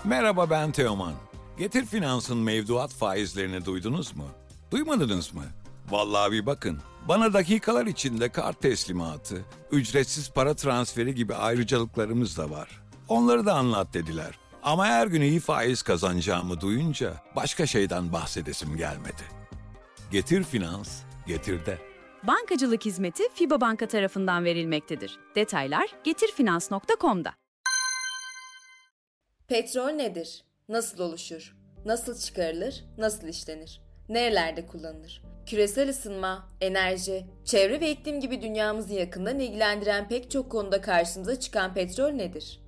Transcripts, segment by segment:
Merhaba, ben Teoman. Getir Finans'ın mevduat faizlerini duydunuz mu? Duymadınız mı? Vallahi bir bakın. Bana dakikalar içinde kart teslimatı, ücretsiz para transferi gibi ayrıcalıklarımız da var. Onları da anlat dediler. Ama her gün iyi faiz kazanacağımı duyunca başka şeyden bahsedesim gelmedi. Getir Finans, getir de. Bankacılık hizmeti FIBA Banka tarafından verilmektedir. Detaylar getirfinans.com'da. Petrol nedir? Nasıl oluşur? Nasıl çıkarılır? Nasıl işlenir? Nerelerde kullanılır? Küresel ısınma, enerji, çevre ve iklim gibi dünyamızı yakından ilgilendiren pek çok konuda karşımıza çıkan petrol nedir?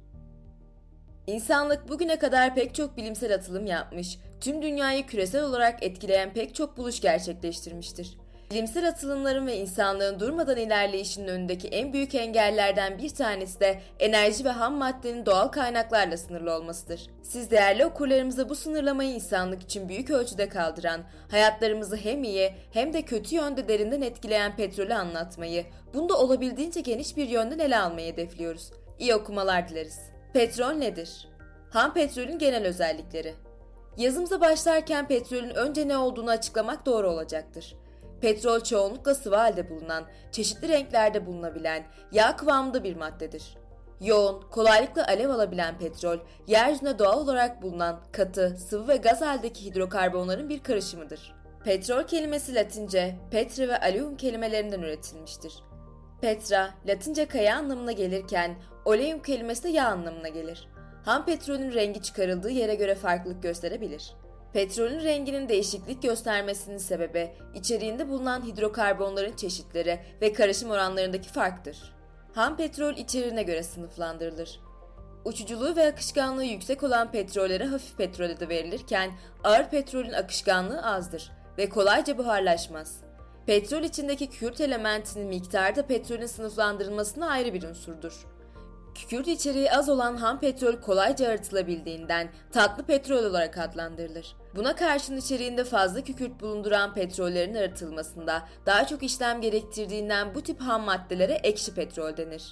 İnsanlık bugüne kadar pek çok bilimsel atılım yapmış, tüm dünyayı küresel olarak etkileyen pek çok buluş gerçekleştirmiştir. Bilimsel atılımların ve insanlığın durmadan ilerleyişinin önündeki en büyük engellerden bir tanesi de enerji ve ham maddenin doğal kaynaklarla sınırlı olmasıdır. Siz değerli okurlarımıza bu sınırlamayı insanlık için büyük ölçüde kaldıran, hayatlarımızı hem iyi hem de kötü yönde derinden etkileyen petrolü anlatmayı, bunu da olabildiğince geniş bir yönden ele almayı hedefliyoruz. İyi okumalar dileriz. Petrol nedir? Ham petrolün genel özellikleri. Yazımıza başlarken petrolün önce ne olduğunu açıklamak doğru olacaktır. Petrol çoğunlukla sıvı halde bulunan, çeşitli renklerde bulunabilen, yağ kıvamında bir maddedir. Yoğun, kolaylıkla alev alabilen petrol, yeryüzünde doğal olarak bulunan katı, sıvı ve gaz haldeki hidrokarbonların bir karışımıdır. Petrol kelimesi Latince, petre ve alevum kelimelerinden üretilmiştir. Petra, Latince kaya anlamına gelirken, oleum kelimesi de yağ anlamına gelir. Ham petrolün rengi çıkarıldığı yere göre farklılık gösterebilir. Petrolün renginin değişiklik göstermesinin sebebi, içeriğinde bulunan hidrokarbonların çeşitleri ve karışım oranlarındaki farktır. Ham petrol içeriğine göre sınıflandırılır. Uçuculuğu ve akışkanlığı yüksek olan petrollere hafif petrol adı verilirken, ağır petrolün akışkanlığı azdır ve kolayca buharlaşmaz. Petrol içindeki kükürt elementinin miktarı da petrolün sınıflandırılmasına ayrı bir unsurdur. Kükürt içeriği az olan ham petrol kolayca arıtılabildiğinden tatlı petrol olarak adlandırılır. Buna karşın içeriğinde fazla kükürt bulunduran petrollerin arıtılmasında daha çok işlem gerektirdiğinden bu tip ham maddelere ekşi petrol denir.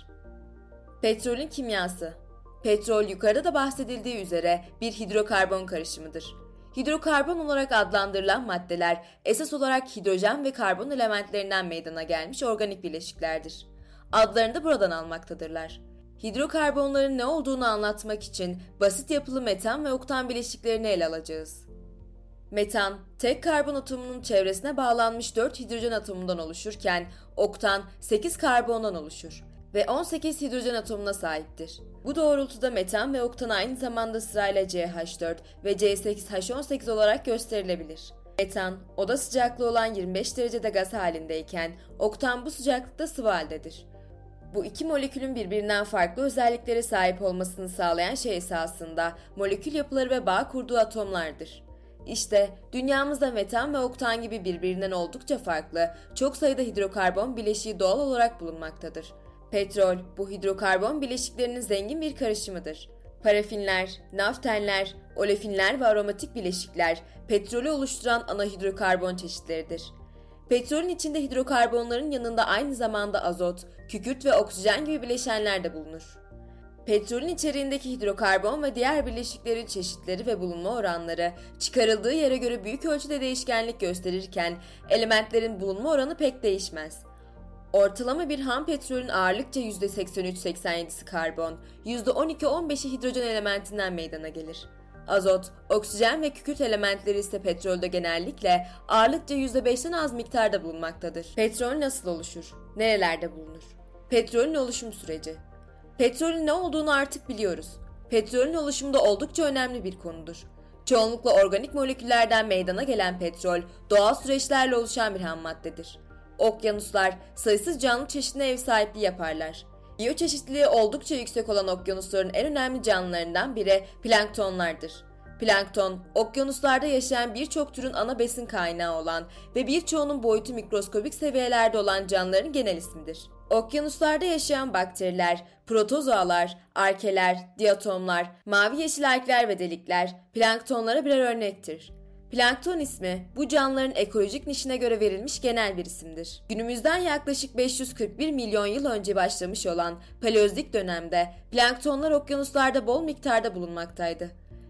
Petrolün kimyası. Petrol yukarıda da bahsedildiği üzere bir hidrokarbon karışımıdır. Hidrokarbon olarak adlandırılan maddeler esas olarak hidrojen ve karbon elementlerinden meydana gelmiş organik bileşiklerdir. Adlarını da buradan almaktadırlar. Hidrokarbonların ne olduğunu anlatmak için basit yapılı metan ve oktan bileşiklerini ele alacağız. Metan, tek karbon atomunun çevresine bağlanmış 4 hidrojen atomundan oluşurken oktan 8 karbondan oluşur ve 18 hidrojen atomuna sahiptir. Bu doğrultuda metan ve oktan aynı zamanda sırayla CH4 ve C8H18 olarak gösterilebilir. Metan, oda sıcaklığı olan 25 derecede gaz halindeyken oktan bu sıcaklıkta sıvı haldedir. Bu iki molekülün birbirinden farklı özelliklere sahip olmasını sağlayan şey esasında molekül yapıları ve bağ kurduğu atomlardır. İşte dünyamızda metan ve oktan gibi birbirinden oldukça farklı, çok sayıda hidrokarbon bileşiği doğal olarak bulunmaktadır. Petrol, bu hidrokarbon bileşiklerinin zengin bir karışımıdır. Parafinler, naftenler, olefinler ve aromatik bileşikler petrolü oluşturan ana hidrokarbon çeşitleridir. Petrolün içinde hidrokarbonların yanında aynı zamanda azot, kükürt ve oksijen gibi bileşenler de bulunur. Petrolün içeriğindeki hidrokarbon ve diğer bileşiklerin çeşitleri ve bulunma oranları çıkarıldığı yere göre büyük ölçüde değişkenlik gösterirken elementlerin bulunma oranı pek değişmez. Ortalama bir ham petrolün ağırlıkça %83-87'si karbon, %12-15'i hidrojen elementinden meydana gelir. Azot, oksijen ve kükürt elementleri ise petrolde genellikle ağırlıkça %5'ten az miktarda bulunmaktadır. Petrol nasıl oluşur? Nerelerde bulunur? Petrolün oluşum süreci. Petrolün ne olduğunu artık biliyoruz. Petrolün oluşumu da oldukça önemli bir konudur. Çoğunlukla organik moleküllerden meydana gelen petrol, doğal süreçlerle oluşan bir ham maddedir. Okyanuslar sayısız canlı çeşidine ev sahipliği yaparlar. Biyoçeşitliliği oldukça yüksek olan okyanusların en önemli canlılarından biri planktonlardır. Plankton, okyanuslarda yaşayan birçok türün ana besin kaynağı olan ve birçoğunun boyutu mikroskobik seviyelerde olan canlıların genel ismidir. Okyanuslarda yaşayan bakteriler, protozoalar, arkeler, diatomlar, mavi yeşil algler ve delikler planktonlara birer örnektir. Plankton ismi bu canlıların ekolojik nişine göre verilmiş genel bir isimdir. Günümüzden yaklaşık 541 milyon yıl önce başlamış olan Paleolitik dönemde planktonlar okyanuslarda bol miktarda bulunmaktaydı.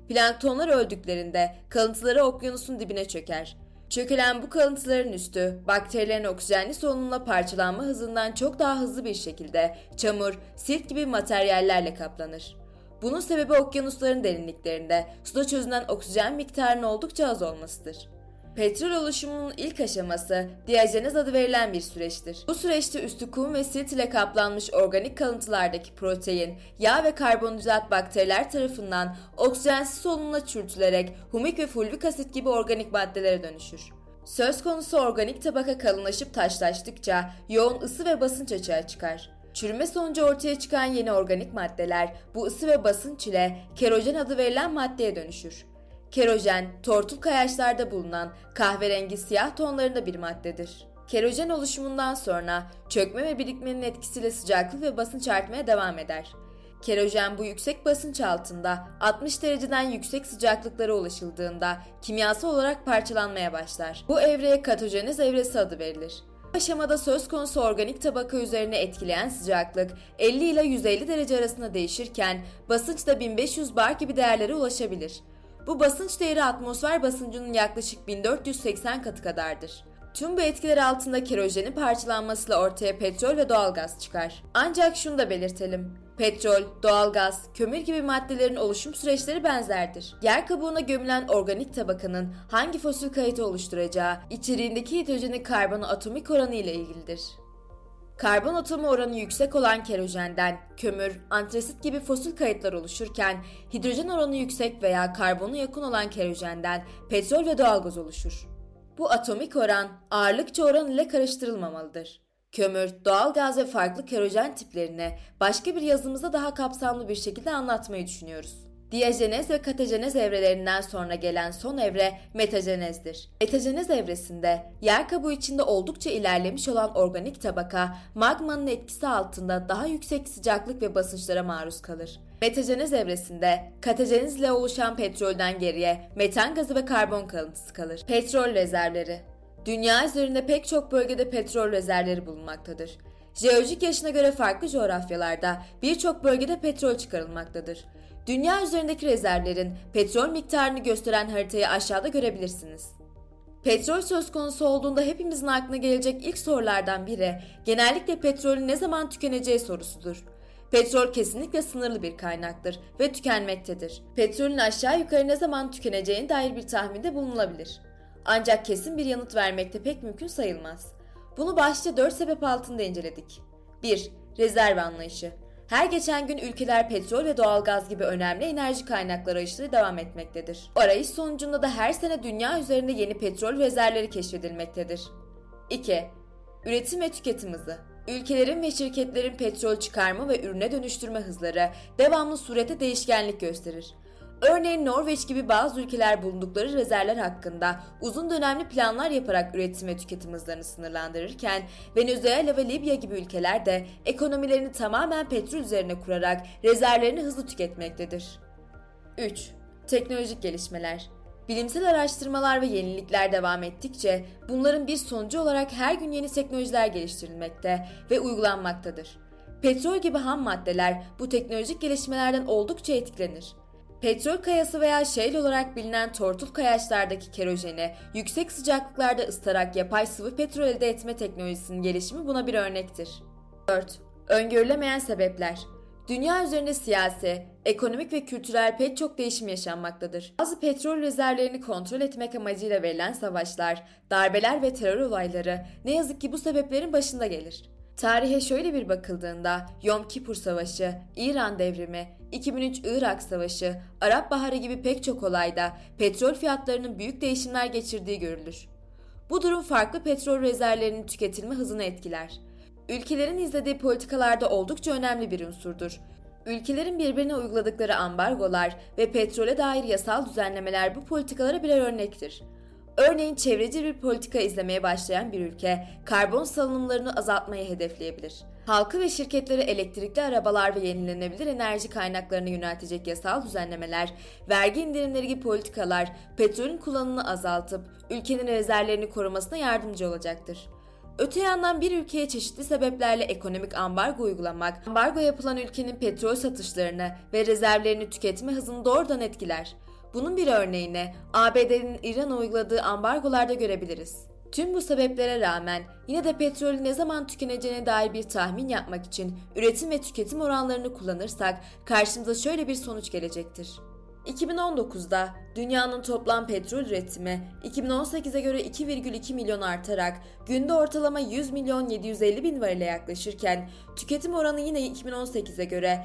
Planktonlar öldüklerinde kalıntıları okyanusun dibine çöker. Çökülen bu kalıntıların üstü, bakterilerin oksijenli solunumla parçalanma hızından çok daha hızlı bir şekilde çamur, silt gibi materyallerle kaplanır. Bunun sebebi okyanusların derinliklerinde suda çözünen oksijen miktarının oldukça az olmasıdır. Petrol oluşumunun ilk aşaması diajenez adı verilen bir süreçtir. Bu süreçte üstü kum ve silt ile kaplanmış organik kalıntılardaki protein, yağ ve karbonhidrat bakteriler tarafından oksijensiz solunumla çürütülerek humik ve fulvik asit gibi organik maddelere dönüşür. Söz konusu organik tabaka kalınlaşıp taşlaştıkça yoğun ısı ve basınç açığa çıkar. Çürüme sonucu ortaya çıkan yeni organik maddeler bu ısı ve basınç ile kerojen adı verilen maddeye dönüşür. Kerojen, tortul kayaçlarda bulunan kahverengi siyah tonlarında bir maddedir. Kerojen oluşumundan sonra çökme ve birikmenin etkisiyle sıcaklık ve basınç artmaya devam eder. Kerojen bu yüksek basınç altında 60 dereceden yüksek sıcaklıklara ulaşıldığında kimyasal olarak parçalanmaya başlar. Bu evreye katojenez evresi adı verilir. Bu aşamada söz konusu organik tabaka üzerine etkileyen sıcaklık 50 ile 150 derece arasında değişirken basınç da 1500 bar gibi değerlere ulaşabilir. Bu basınç değeri atmosfer basıncının yaklaşık 1480 katı kadardır. Tüm bu etkiler altında kerojenin parçalanmasıyla ortaya petrol ve doğalgaz çıkar. Ancak şunu da belirtelim. Petrol, doğalgaz, kömür gibi maddelerin oluşum süreçleri benzerdir. Yer kabuğuna gömülen organik tabakanın hangi fosil kayıtı oluşturacağı, içeriğindeki hidrojenin karbona atomik oranı ile ilgilidir. Karbon atomu oranı yüksek olan kerojenden kömür, antresit gibi fosil kayıtlar oluşurken hidrojen oranı yüksek veya karbonu yakın olan kerojenden petrol ve doğalgaz oluşur. Bu atomik oran ağırlıkça oran ile karıştırılmamalıdır. Kömür, doğalgaz ve farklı kerojen tiplerini başka bir yazımızda daha kapsamlı bir şekilde anlatmayı düşünüyoruz. Diajenez ve katajenez evrelerinden sonra gelen son evre metajenezdir. Metajenez evresinde yer kabuğu içinde oldukça ilerlemiş olan organik tabaka magmanın etkisi altında daha yüksek sıcaklık ve basınçlara maruz kalır. Metajenez evresinde katajenez ile oluşan petrolden geriye metan gazı ve karbon kalıntısı kalır. Petrol rezervleri. Dünya üzerinde pek çok bölgede petrol rezervleri bulunmaktadır. Jeolojik yaşına göre farklı coğrafyalarda birçok bölgede petrol çıkarılmaktadır. Dünya üzerindeki rezervlerin petrol miktarını gösteren haritayı aşağıda görebilirsiniz. Petrol söz konusu olduğunda hepimizin aklına gelecek ilk sorulardan biri genellikle petrolün ne zaman tükeneceği sorusudur. Petrol kesinlikle sınırlı bir kaynaktır ve tükenmektedir. Petrolün aşağı yukarı ne zaman tükeneceğine dair bir tahminde bulunulabilir. Ancak kesin bir yanıt vermekte pek mümkün sayılmaz. Bunu başta 4 sebep altında inceledik. 1. Rezerv anlayışı. Her geçen gün ülkeler petrol ve doğalgaz gibi önemli enerji kaynakları arayışları devam etmektedir. Bu arayış sonucunda da her sene dünya üzerinde yeni petrol rezervleri keşfedilmektedir. 2. Üretim ve tüketim hızı. Ülkelerin ve şirketlerin petrol çıkarma ve ürüne dönüştürme hızları devamlı surette değişkenlik gösterir. Örneğin Norveç gibi bazı ülkeler bulundukları rezervler hakkında uzun dönemli planlar yaparak üretim ve tüketim hızlarını sınırlandırırken Venezuela ve Libya gibi ülkeler de ekonomilerini tamamen petrol üzerine kurarak rezervlerini hızlı tüketmektedir. 3. Teknolojik gelişmeler. Bilimsel araştırmalar ve yenilikler devam ettikçe bunların bir sonucu olarak her gün yeni teknolojiler geliştirilmekte ve uygulanmaktadır. Petrol gibi ham maddeler bu teknolojik gelişmelerden oldukça etkilenir. Petrol kayası veya shale olarak bilinen tortul kayaçlardaki kerojeni yüksek sıcaklıklarda ısıtarak yapay sıvı petrol elde etme teknolojisinin gelişimi buna bir örnektir. 4. Öngörülemeyen sebepler. Dünya üzerinde siyasi, ekonomik ve kültürel pek çok değişim yaşanmaktadır. Bazı petrol rezervlerini kontrol etmek amacıyla verilen savaşlar, darbeler ve terör olayları ne yazık ki bu sebeplerin başında gelir. Tarihe şöyle bir bakıldığında Yom Kipur Savaşı, İran Devrimi, 2003 Irak Savaşı, Arap Baharı gibi pek çok olayda petrol fiyatlarının büyük değişimler geçirdiği görülür. Bu durum farklı petrol rezervlerinin tüketilme hızını etkiler. Ülkelerin izlediği politikalarda oldukça önemli bir unsurdur. Ülkelerin birbirine uyguladıkları ambargolar ve petrole dair yasal düzenlemeler bu politikalara birer örnektir. Örneğin çevreci bir politika izlemeye başlayan bir ülke karbon salınımlarını azaltmayı hedefleyebilir. Halkı ve şirketleri elektrikli arabalar ve yenilenebilir enerji kaynaklarına yöneltecek yasal düzenlemeler, vergi indirimleri gibi politikalar petrolün kullanımını azaltıp ülkenin rezervlerini korumasına yardımcı olacaktır. Öte yandan bir ülkeye çeşitli sebeplerle ekonomik ambargo uygulamak, ambargo yapılan ülkenin petrol satışlarını ve rezervlerini tüketme hızını doğrudan etkiler. Bunun bir örneğini ABD'nin İran'a uyguladığı ambargolarda görebiliriz. Tüm bu sebeplere rağmen yine de petrolün ne zaman tükeneceğine dair bir tahmin yapmak için üretim ve tüketim oranlarını kullanırsak karşımıza şöyle bir sonuç gelecektir. 2019'da dünyanın toplam petrol üretimi 2018'e göre 2,2 milyon artarak günde ortalama 100 milyon 750 bin varile yaklaşırken tüketim oranı yine 2018'e göre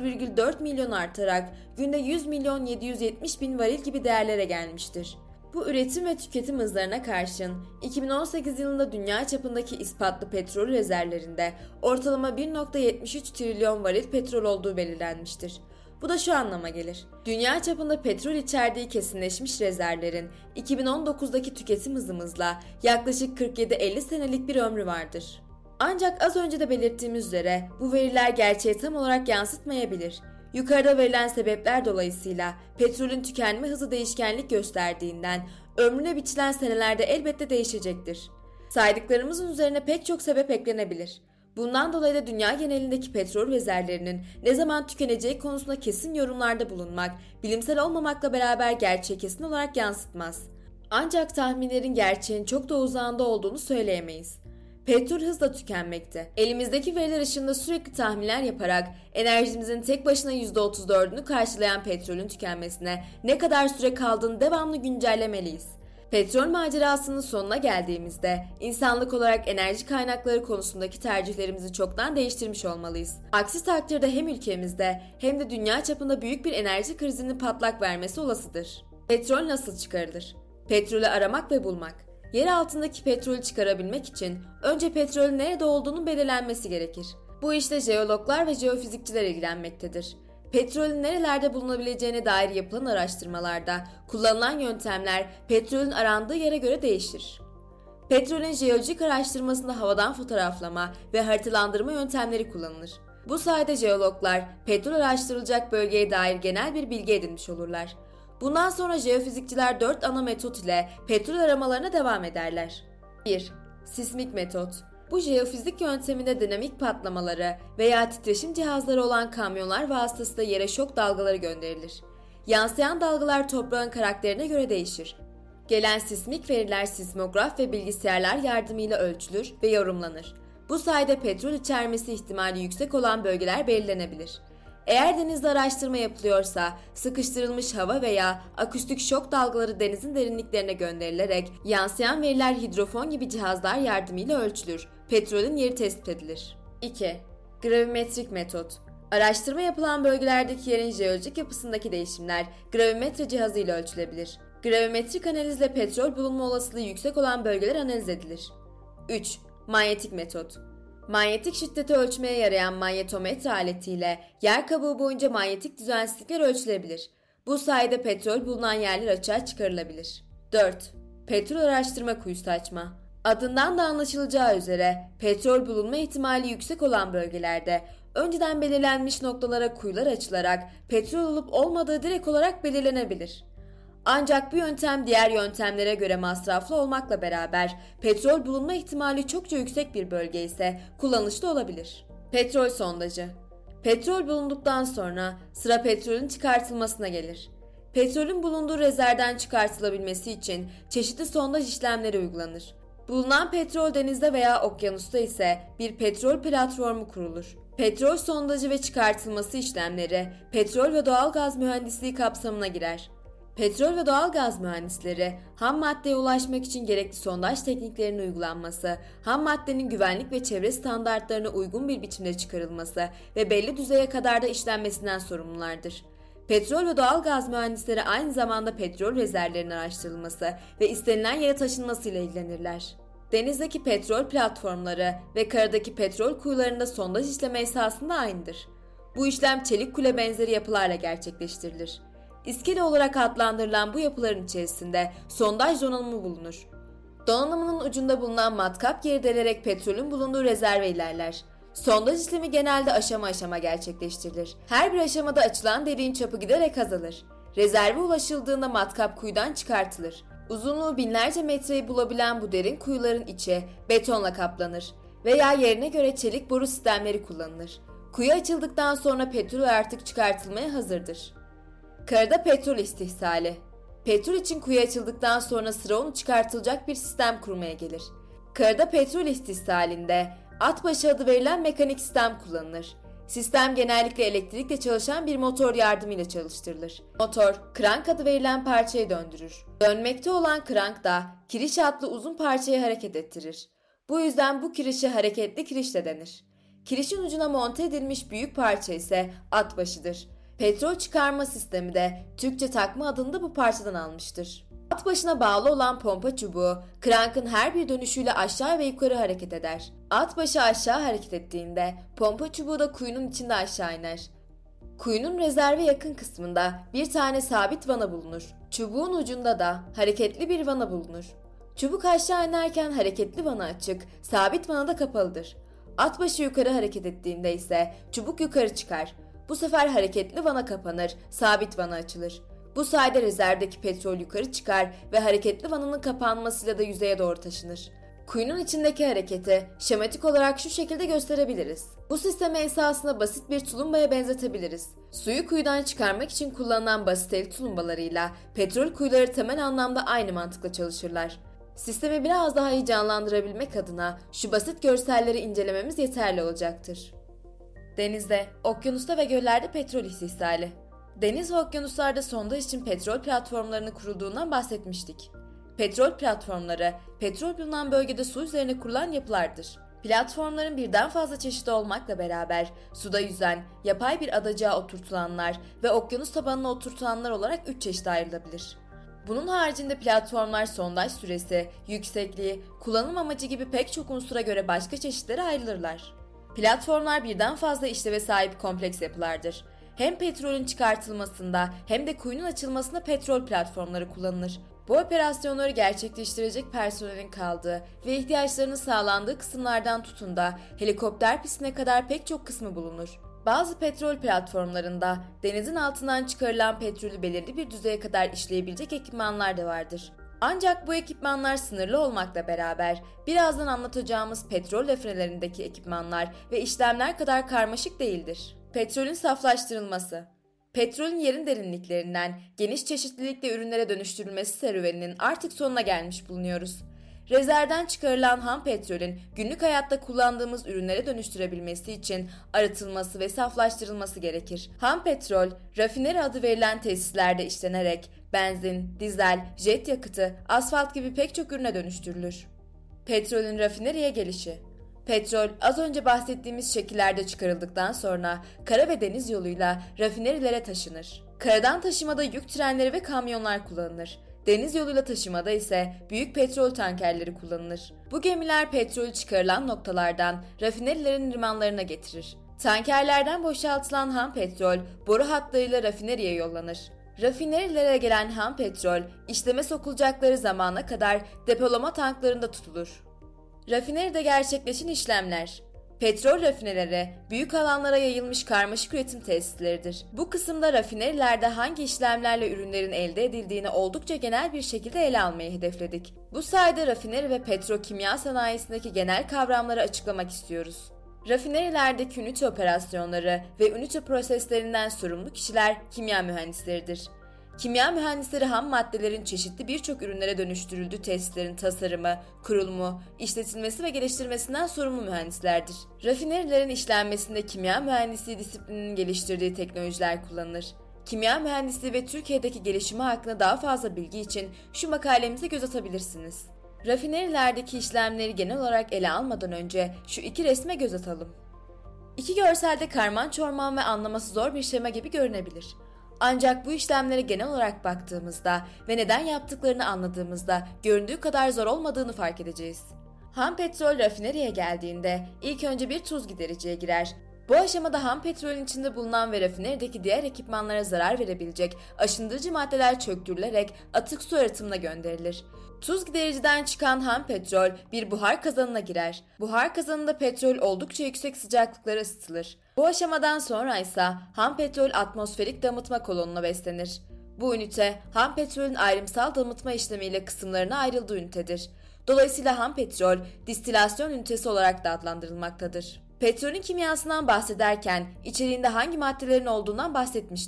1,4 milyon artarak günde 100 milyon 770 bin varil gibi değerlere gelmiştir. Bu üretim ve tüketim hızlarına karşın 2018 yılında dünya çapındaki ispatlı petrol rezervlerinde ortalama 1,73 trilyon varil petrol olduğu belirlenmiştir. Bu da şu anlama gelir. Dünya çapında petrol içerdiği kesinleşmiş rezervlerin 2019'daki tüketim hızımızla yaklaşık 47-50 senelik bir ömrü vardır. Ancak az önce de belirttiğimiz üzere bu veriler gerçeği tam olarak yansıtmayabilir. Yukarıda verilen sebepler dolayısıyla petrolün tükenme hızı değişkenlik gösterdiğinden ömrüne biçilen senelerde elbette değişecektir. Saydıklarımızın üzerine pek çok sebep eklenebilir. Bundan dolayı da dünya genelindeki petrol rezervlerinin ne zaman tükeneceği konusunda kesin yorumlarda bulunmak, bilimsel olmamakla beraber gerçeği kesin olarak yansıtmaz. Ancak tahminlerin gerçeğin çok da uzağında olduğunu söyleyemeyiz. Petrol hızla tükenmekte. Elimizdeki veriler ışığında sürekli tahminler yaparak enerjimizin tek başına %34'ünü karşılayan petrolün tükenmesine ne kadar süre kaldığını devamlı güncellemeliyiz. Petrol macerasının sonuna geldiğimizde insanlık olarak enerji kaynakları konusundaki tercihlerimizi çoktan değiştirmiş olmalıyız. Aksi takdirde hem ülkemizde hem de dünya çapında büyük bir enerji krizinin patlak vermesi olasıdır. Petrol nasıl çıkarılır? Petrolü aramak ve bulmak. Yer altındaki petrolü çıkarabilmek için önce petrolün nerede olduğunun belirlenmesi gerekir. Bu işte jeologlar ve jeofizikçiler ilgilenmektedir. Petrolün nerelerde bulunabileceğine dair yapılan araştırmalarda kullanılan yöntemler petrolün arandığı yere göre değişir. Petrolün jeolojik araştırmasında havadan fotoğraflama ve haritalandırma yöntemleri kullanılır. Bu sayede jeologlar petrol araştırılacak bölgeye dair genel bir bilgi edinmiş olurlar. Bundan sonra jeofizikçiler 4 ana metot ile petrol aramalarına devam ederler. 1. Sismik metot. Bu jeofizik yönteminde dinamik patlamaları veya titreşim cihazları olan kamyonlar vasıtasıyla yere şok dalgaları gönderilir. Yansıyan dalgalar toprağın karakterine göre değişir. Gelen sismik veriler sismograf ve bilgisayarlar yardımıyla ölçülür ve yorumlanır. Bu sayede petrol içermesi ihtimali yüksek olan bölgeler belirlenebilir. Eğer denizde araştırma yapılıyorsa sıkıştırılmış hava veya akustik şok dalgaları denizin derinliklerine gönderilerek yansıyan veriler hidrofon gibi cihazlar yardımıyla ölçülür. Petrolün yeri tespit edilir. 2. Gravimetrik metot. Araştırma yapılan bölgelerdeki yerin jeolojik yapısındaki değişimler gravimetre cihazıyla ölçülebilir. Gravimetrik analizle petrol bulunma olasılığı yüksek olan bölgeler analiz edilir. 3. Manyetik metot. Manyetik şiddeti ölçmeye yarayan manyetometre aletiyle yer kabuğu boyunca manyetik düzensizlikler ölçülebilir. Bu sayede petrol bulunan yerler açığa çıkarılabilir. 4. Petrol araştırma kuyusu açma. Adından da anlaşılacağı üzere petrol bulunma ihtimali yüksek olan bölgelerde önceden belirlenmiş noktalara kuyular açılarak petrol olup olmadığı direkt olarak belirlenebilir. Ancak bu yöntem diğer yöntemlere göre masraflı olmakla beraber petrol bulunma ihtimali çokça yüksek bir bölge ise kullanışlı olabilir. Petrol sondajı. Petrol bulunduktan sonra sıra petrolün çıkartılmasına gelir. Petrolün bulunduğu rezervden çıkartılabilmesi için çeşitli sondaj işlemleri uygulanır. Bulunan petrol denizde veya okyanusta ise bir petrol platformu kurulur. Petrol sondajı ve çıkartılması işlemleri petrol ve doğalgaz mühendisliği kapsamına girer. Petrol ve doğalgaz mühendisleri ham maddeye ulaşmak için gerekli sondaj tekniklerinin uygulanması, ham maddenin güvenlik ve çevre standartlarına uygun bir biçimde çıkarılması ve belli düzeye kadar da işlenmesinden sorumlulardır. Petrol ve doğalgaz mühendisleri aynı zamanda petrol rezervlerinin araştırılması ve istenilen yere taşınmasıyla ilgilenirler. Denizdeki petrol platformları ve karadaki petrol kuyularında sondaj işleme esasında aynıdır. Bu işlem çelik kule benzeri yapılarla gerçekleştirilir. İskele olarak adlandırılan bu yapıların içerisinde sondaj donanımı bulunur. Donanımının ucunda bulunan matkap geri delerek petrolün bulunduğu rezerve ilerler. Sondaj işlemi genelde aşama aşama gerçekleştirilir. Her bir aşamada açılan deliğin çapı giderek azalır. Rezerve ulaşıldığında matkap kuyudan çıkartılır. Uzunluğu binlerce metreyi bulabilen bu derin kuyuların içi betonla kaplanır veya yerine göre çelik boru sistemleri kullanılır. Kuyu açıldıktan sonra petrol artık çıkartılmaya hazırdır. Karada petrol istihsali. Petrol için kuyu açıldıktan sonra sıra onu çıkartılacak bir sistem kurmaya gelir. Karada petrol istihsalinde atbaşı adı verilen mekanik sistem kullanılır. Sistem genellikle elektrikle çalışan bir motor yardımıyla çalıştırılır. Motor, krank adı verilen parçayı döndürür. Dönmekte olan krank da kiriş adlı uzun parçayı hareket ettirir. Bu yüzden bu kirişe hareketli kiriş de denir. Kirişin ucuna monte edilmiş büyük parça ise at başıdır. Petrol çıkarma sistemi de Türkçe takma adını da bu parçadan almıştır. At başına bağlı olan pompa çubuğu, krankın her bir dönüşüyle aşağı ve yukarı hareket eder. At başı aşağı hareket ettiğinde pompa çubuğu da kuyunun içinde aşağı iner. Kuyunun rezerve yakın kısmında bir tane sabit vana bulunur. Çubuğun ucunda da hareketli bir vana bulunur. Çubuk aşağı inerken hareketli vana açık, sabit vana da kapalıdır. At başı yukarı hareket ettiğinde ise çubuk yukarı çıkar. Bu sefer hareketli vana kapanır, sabit vana açılır. Bu sayede rezervdeki petrol yukarı çıkar ve hareketli vananın kapanmasıyla da yüzeye doğru taşınır. Kuyunun içindeki hareketi şematik olarak şu şekilde gösterebiliriz. Bu sistemi esasında basit bir tulumbaya benzetebiliriz. Suyu kuyudan çıkarmak için kullanılan basit el tulumbalarıyla petrol kuyuları temel anlamda aynı mantıkla çalışırlar. Sistemi biraz daha iyi canlandırabilmek adına şu basit görselleri incelememiz yeterli olacaktır. Denizde, okyanusta ve göllerde petrol istihsali. Deniz ve okyanuslarda sondaj için petrol platformlarının kurulduğundan bahsetmiştik. Petrol platformları, petrol bulunan bölgede su üzerine kurulan yapılardır. Platformların birden fazla çeşidi olmakla beraber suda yüzen, yapay bir adacığa oturtulanlar ve okyanus tabanına oturtulanlar olarak 3 çeşide ayrılabilir. Bunun haricinde platformlar sondaj süresi, yüksekliği, kullanım amacı gibi pek çok unsura göre başka çeşitlere ayrılırlar. Platformlar birden fazla işleve sahip kompleks yapılardır. Hem petrolün çıkartılmasında hem de kuyunun açılmasında petrol platformları kullanılır. Bu operasyonları gerçekleştirecek personelin kaldığı ve ihtiyaçlarının sağlandığı kısımlardan tutun da helikopter pistine kadar pek çok kısmı bulunur. Bazı petrol platformlarında denizin altından çıkarılan petrolü belirli bir düzeye kadar işleyebilecek ekipmanlar da vardır. Ancak bu ekipmanlar sınırlı olmakla beraber birazdan anlatacağımız petrol rafinelerindeki ekipmanlar ve işlemler kadar karmaşık değildir. Petrolün saflaştırılması. Petrolün yerin derinliklerinden geniş çeşitlilikle ürünlere dönüştürülmesi serüveninin artık sonuna gelmiş bulunuyoruz. Rezervden çıkarılan ham petrolün günlük hayatta kullandığımız ürünlere dönüştürebilmesi için arıtılması ve saflaştırılması gerekir. Ham petrol, rafineri adı verilen tesislerde işlenerek benzin, dizel, jet yakıtı, asfalt gibi pek çok ürüne dönüştürülür. Petrolün rafineriye gelişi. Petrol az önce bahsettiğimiz şekillerde çıkarıldıktan sonra kara ve deniz yoluyla rafinerilere taşınır. Karadan taşımada yük trenleri ve kamyonlar kullanılır. Deniz yoluyla taşımada ise büyük petrol tankerleri kullanılır. Bu gemiler petrolü çıkarılan noktalardan rafinerilerin limanlarına getirir. Tankerlerden boşaltılan ham petrol boru hatlarıyla rafineriye yollanır. Rafinerilere gelen ham petrol işleme sokulacakları zamana kadar depolama tanklarında tutulur. Rafineride gerçekleşen işlemler. Petrol rafineleri büyük alanlara yayılmış karmaşık üretim tesisleridir. Bu kısımda rafinerilerde hangi işlemlerle ürünlerin elde edildiğini oldukça genel bir şekilde ele almayı hedefledik. Bu sayede rafineri ve petrokimya sanayisindeki genel kavramları açıklamak istiyoruz. Rafinerilerdeki ünite operasyonları ve ünite proseslerinden sorumlu kişiler kimya mühendisleridir. Kimya mühendisleri ham maddelerin çeşitli birçok ürünlere dönüştürüldüğü tesislerin tasarımı, kurulumu, işletilmesi ve geliştirmesinden sorumlu mühendislerdir. Rafinerilerin işlenmesinde kimya mühendisliği disiplininin geliştirdiği teknolojiler kullanılır. Kimya mühendisliği ve Türkiye'deki gelişimi hakkında daha fazla bilgi için şu makalemize göz atabilirsiniz. Rafinerilerdeki işlemleri genel olarak ele almadan önce şu iki resme göz atalım. İki görselde karman çorman ve anlaması zor bir şema gibi görünebilir. Ancak bu işlemlere genel olarak baktığımızda ve neden yaptıklarını anladığımızda göründüğü kadar zor olmadığını fark edeceğiz. Ham petrol rafineriye geldiğinde ilk önce bir tuz gidericiye girer. Bu aşamada ham petrolün içinde bulunan ve rafinerideki diğer ekipmanlara zarar verebilecek aşındırıcı maddeler çöktürülerek atık su arıtımına gönderilir. Tuz gidericiden çıkan ham petrol bir buhar kazanına girer. Buhar kazanında petrol oldukça yüksek sıcaklıklara ısıtılır. Bu aşamadan sonra ise ham petrol atmosferik damıtma kolonuna beslenir. Bu ünite ham petrolün ayrımsal damıtma işlemiyle kısımlarına ayrıldığı ünitedir. Dolayısıyla ham petrol distilasyon ünitesi olarak da adlandırılmaktadır. Petrolün kimyasından bahsederken içeriğinde hangi maddelerin olduğundan bahsetmiştik.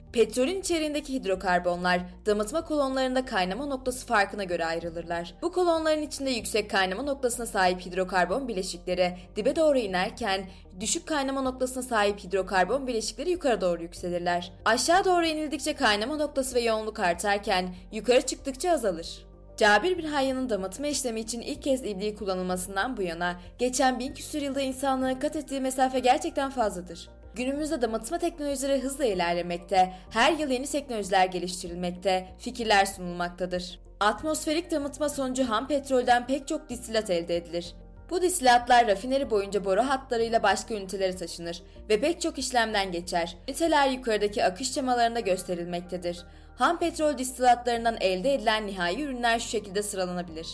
Petrolün içeriğindeki hidrokarbonlar damıtma kolonlarında kaynama noktası farkına göre ayrılırlar. Bu kolonların içinde yüksek kaynama noktasına sahip hidrokarbon bileşikleri dibe doğru inerken düşük kaynama noktasına sahip hidrokarbon bileşikleri yukarı doğru yükselirler. Aşağı doğru inildikçe kaynama noktası ve yoğunluk artarken yukarı çıktıkça azalır. Cabir bin Hayyan'ın damıtma işlemi için ilk kez ibriği kullanılmasından bu yana geçen 1000 küsur yılda insanlığın kat ettiği mesafe gerçekten fazladır. Günümüzde damıtma teknolojileri hızla ilerlemekte, her yıl yeni teknolojiler geliştirilmekte, fikirler sunulmaktadır. Atmosferik damıtma sonucu ham petrolden pek çok distilat elde edilir. Bu distilatlar rafineri boyunca boru hatlarıyla başka ünitelere taşınır ve pek çok işlemden geçer. Üniteler yukarıdaki akış şemalarında gösterilmektedir. Ham petrol distilatlarından elde edilen nihai ürünler şu şekilde sıralanabilir.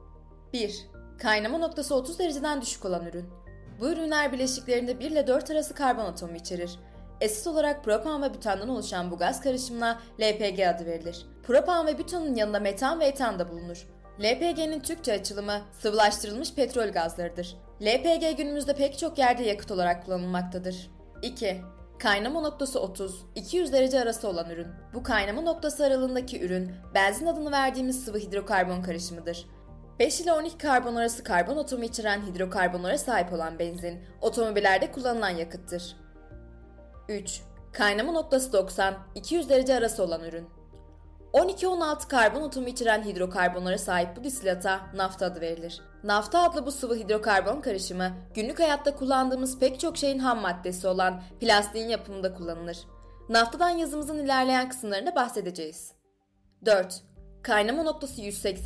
1. Kaynama noktası 30 dereceden düşük olan ürün. Bu ürünler bileşiklerinde 1 ile 4 arası karbon atomu içerir. Esit olarak propan ve butandan oluşan bu gaz karışımına LPG adı verilir. Propan ve butanın yanında metan ve etan da bulunur. LPG'nin Türkçe açılımı sıvılaştırılmış petrol gazlarıdır. LPG günümüzde pek çok yerde yakıt olarak kullanılmaktadır. 2. Kaynama noktası 30-200 derece arası olan ürün. Bu kaynama noktası aralığındaki ürün, benzin adını verdiğimiz sıvı hidrokarbon karışımıdır. 5 ile 12 karbon arası karbon atomu içeren hidrokarbonlara sahip olan benzin, otomobillerde kullanılan yakıttır. 3. Kaynama noktası 90-200 derece arası olan ürün. 12-16 karbon atomu içeren hidrokarbonlara sahip bu distilata nafta adı verilir. Nafta adlı bu sıvı hidrokarbon karışımı, günlük hayatta kullandığımız pek çok şeyin ham maddesi olan plastiğin yapımında kullanılır. Naftadan yazımızın ilerleyen kısımlarında bahsedeceğiz. 4. Kaynama noktası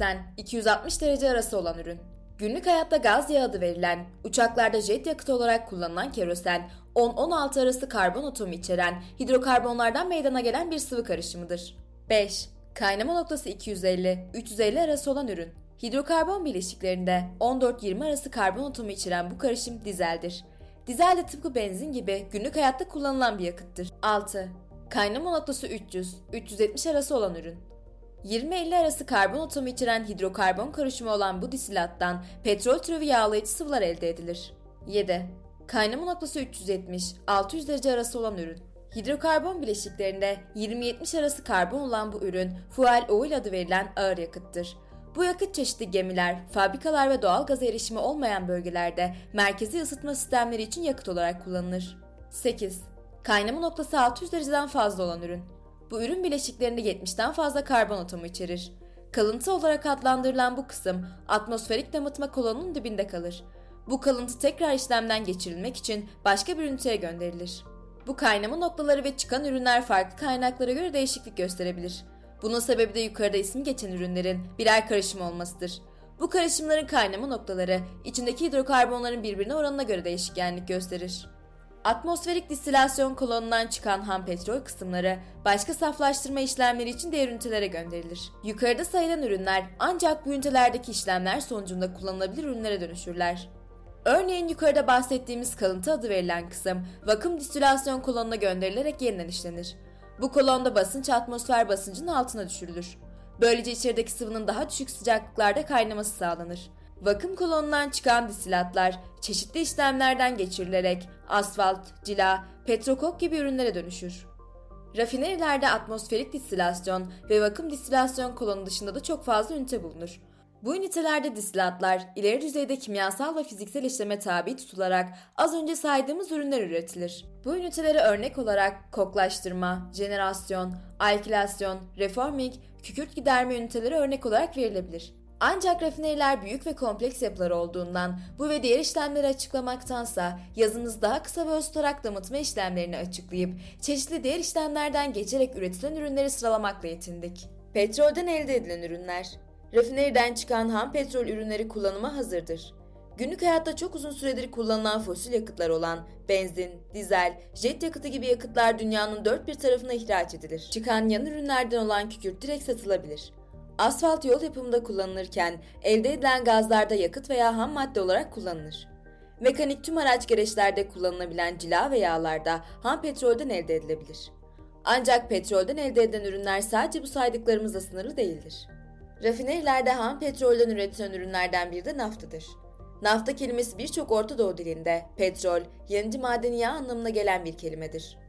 180-260 derece arası olan ürün. Günlük hayatta gaz yağı adı verilen, uçaklarda jet yakıtı olarak kullanılan kerosen, 10-16 arası karbon atomu içeren hidrokarbonlardan meydana gelen bir sıvı karışımıdır. 5. Kaynama noktası 250-350 arası olan ürün. Hidrokarbon bileşiklerinde 14-20 arası karbon atomu içeren bu karışım dizeldir. Dizel de tıpkı benzin gibi günlük hayatta kullanılan bir yakıttır. 6. Kaynama noktası 300-370 arası olan ürün. 20-50 arası karbon atomu içeren hidrokarbon karışımı olan bu distilattan petrol türevi yağlayıcı sıvılar elde edilir. 7. Kaynama noktası 370-600 derece arası olan ürün. Hidrokarbon bileşiklerinde 20-70 arası karbon olan bu ürün fuel oil adı verilen ağır yakıttır. Bu yakıt çeşitli gemiler, fabrikalar ve doğal gaza erişimi olmayan bölgelerde merkezi ısıtma sistemleri için yakıt olarak kullanılır. 8. Kaynama noktası 600 dereceden fazla olan ürün. Bu ürün bileşiklerinde 70'ten fazla karbon atomu içerir. Kalıntı olarak adlandırılan bu kısım atmosferik damıtma kolonunun dibinde kalır. Bu kalıntı tekrar işlemden geçirilmek için başka bir üniteye gönderilir. Bu kaynama noktaları ve çıkan ürünler farklı kaynaklara göre değişiklik gösterebilir. Bunun sebebi de yukarıda ismi geçen ürünlerin birer karışım olmasıdır. Bu karışımların kaynama noktaları içindeki hidrokarbonların birbirine oranına göre değişkenlik gösterir. Atmosferik distilasyon kolonundan çıkan ham petrol kısımları başka saflaştırma işlemleri için diğer ünitelere gönderilir. Yukarıda sayılan ürünler ancak bu ünitelerdeki işlemler sonucunda kullanılabilir ürünlere dönüşürler. Örneğin yukarıda bahsettiğimiz kalıntı adı verilen kısım vakum distilasyon kolonuna gönderilerek yeniden işlenir. Bu kolonda basınç atmosfer basıncının altına düşürülür. Böylece içerideki sıvının daha düşük sıcaklıklarda kaynaması sağlanır. Vakum kolonundan çıkan distilatlar çeşitli işlemlerden geçirilerek asfalt, cila, petrokok gibi ürünlere dönüşür. Rafinerilerde atmosferik distilasyon ve vakum distilasyon kolonu dışında da çok fazla ünite bulunur. Bu ünitelerde distilatlar ileri düzeyde kimyasal ve fiziksel işleme tabi tutularak az önce saydığımız ürünler üretilir. Bu ünitelere örnek olarak koklaştırma, jenerasyon, alkilasyon, reforming, kükürt giderme üniteleri örnek olarak verilebilir. Ancak rafineriler büyük ve kompleks yapılar olduğundan bu ve diğer işlemleri açıklamaktansa yazımız daha kısa ve öz tutarak damıtma işlemlerini açıklayıp çeşitli diğer işlemlerden geçerek üretilen ürünleri sıralamakla yetindik. Petrolden elde edilen ürünler. Rafineriden çıkan ham petrol ürünleri kullanıma hazırdır. Günlük hayatta çok uzun süredir kullanılan fosil yakıtlar olan benzin, dizel, jet yakıtı gibi yakıtlar dünyanın dört bir tarafına ihraç edilir. Çıkan yan ürünlerden olan kükürt direkt satılabilir. Asfalt yol yapımında kullanılırken elde edilen gazlarda yakıt veya ham madde olarak kullanılır. Mekanik tüm araç gereçlerde kullanılabilen cila ve yağlarda ham petrolden elde edilebilir. Ancak petrolden elde edilen ürünler sadece bu saydıklarımızla sınırlı değildir. Rafinerilerde ham petrolden üretilen ürünlerden biri de naftadır. Nafta kelimesi birçok Orta Doğu dilinde petrol, yanıcı madeni yağ anlamına gelen bir kelimedir.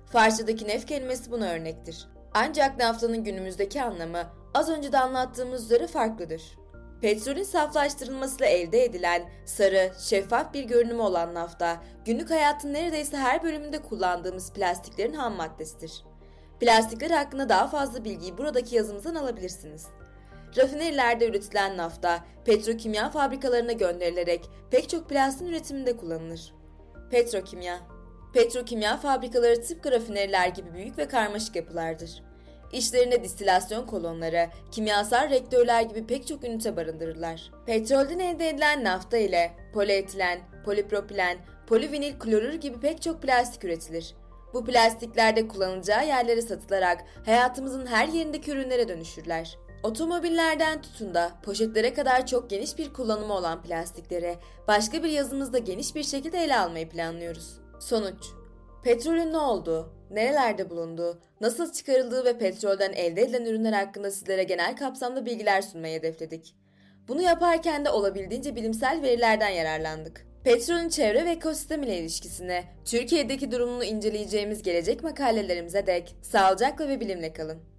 Farsçadaki neft kelimesi buna örnektir. Ancak naftanın günümüzdeki anlamı az önce de anlattığımız üzere farklıdır. Petrolün saflaştırılmasıyla elde edilen sarı, şeffaf bir görünümü olan nafta, günlük hayatın neredeyse her bölümünde kullandığımız plastiklerin ham maddesidir. Plastikler hakkında daha fazla bilgiyi buradaki yazımızdan alabilirsiniz. Rafinerilerde üretilen nafta, petrokimya fabrikalarına gönderilerek pek çok plastiğin üretiminde kullanılır. Petrokimya fabrikaları tıpkı rafineriler gibi büyük ve karmaşık yapılardır. İçlerinde distilasyon kolonları, kimyasal reaktörler gibi pek çok ünite barındırırlar. Petrolden elde edilen nafta ile polietilen, polipropilen, polivinil klorür gibi pek çok plastik üretilir. Bu plastiklerde kullanılacağı yerlere satılarak hayatımızın her yerindeki ürünlere dönüşürler. Otomobillerden tutun da poşetlere kadar çok geniş bir kullanımı olan plastikleri başka bir yazımızda geniş bir şekilde ele almayı planlıyoruz. Sonuç: petrolün ne olduğu, nerelerde bulunduğu, nasıl çıkarıldığı ve petrolden elde edilen ürünler hakkında sizlere genel kapsamda bilgiler sunmayı hedefledik. Bunu yaparken de olabildiğince bilimsel verilerden yararlandık. Petrolün çevre ve ekosistem ile ilişkisini, Türkiye'deki durumunu inceleyeceğimiz gelecek makalelerimize dek sağlıcakla ve bilimle kalın.